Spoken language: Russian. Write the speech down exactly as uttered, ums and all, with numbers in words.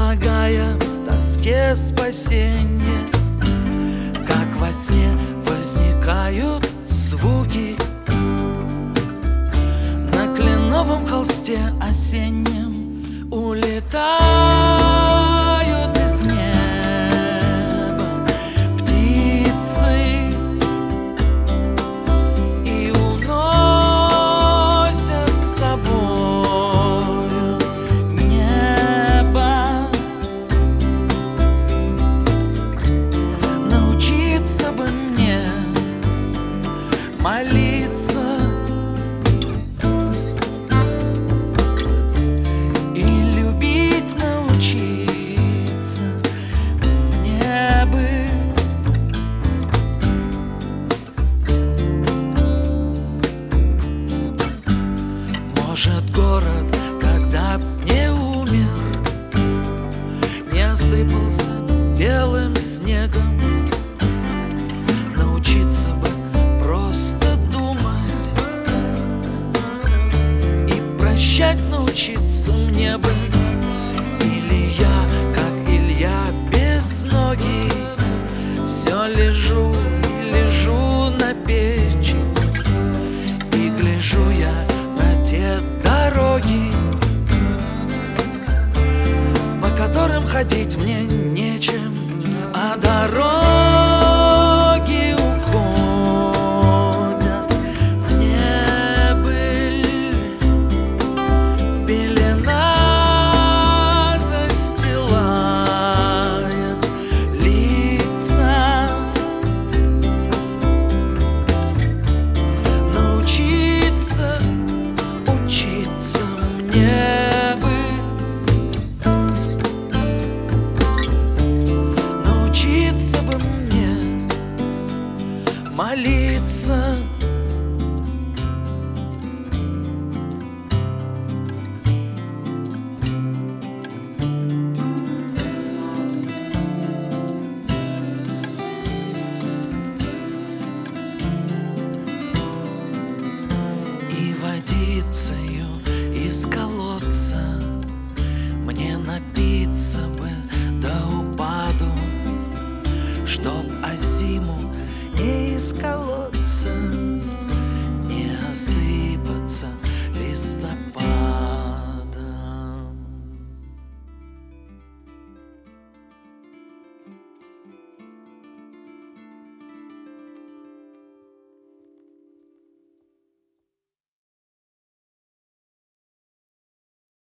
предлагая в тоске спасенье. Как во сне возникают звуки на кленовом холсте осеннем, улетают из неба птицы и уносят с собою небо. Научиться бы мне молиться и любить научиться мне бы. Может, город, когда б не умер, не осыпался белым снегом, научиться бы просто думать и прощать научиться мне бы. Или я, как Илья безногий, все лежу и лежу на печи, и гляжу я на те дороги, по которым ходить мне нечем, а дороги уходят в небыль. Пелена застилает лица. Научиться, учиться мне бы. Научиться бы мне молиться.